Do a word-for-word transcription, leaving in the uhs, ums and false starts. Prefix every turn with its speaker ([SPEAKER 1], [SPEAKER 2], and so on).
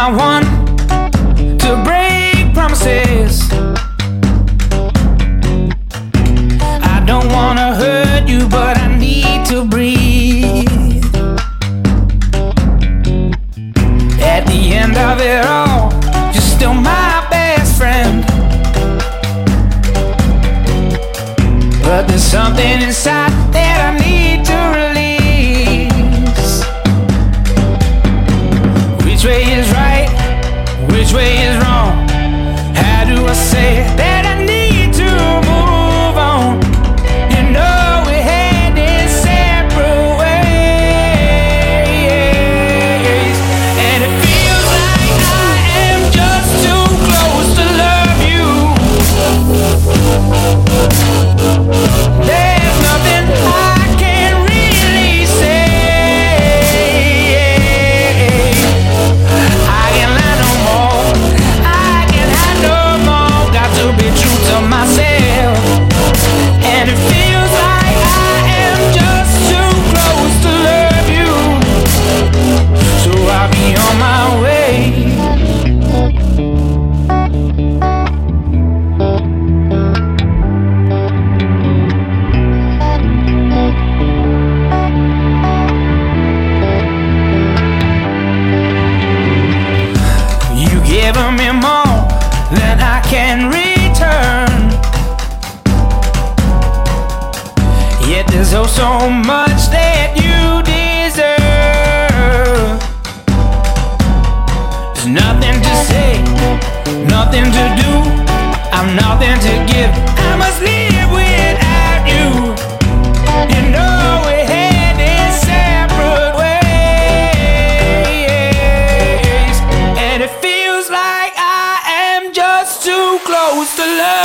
[SPEAKER 1] not one to break promises. I don't wanna hurt you, but I need to breathe. At the end of it all, you're still my best friend. But there's something inside that I need to release. Which way is right? Which way is wrong? How do I say that I need to move on? You know we had this separate ways, and it feels like I am just too close to love you. There's nothing I can really say. I can't lie no more. I can't hide no more. Got to be true to myself. And it feels like I am just too close to love you. So I'll be on my way. Giving me more than I can return. Yet there's oh so much that you deserve. There's nothing to say, nothing to do. I'm nothing to give. I must live without you. You know we had this separate ways, and it feels like I am just too close to love.